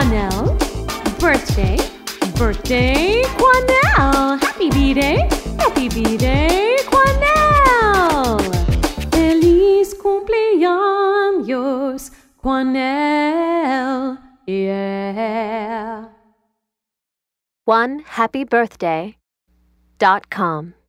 Quanelle. Birthday, birthday, Quanelle. Happy B-Day, Quanelle. Feliz cumpleaños, Quanelle. Yeah. OneHappyBirthday.com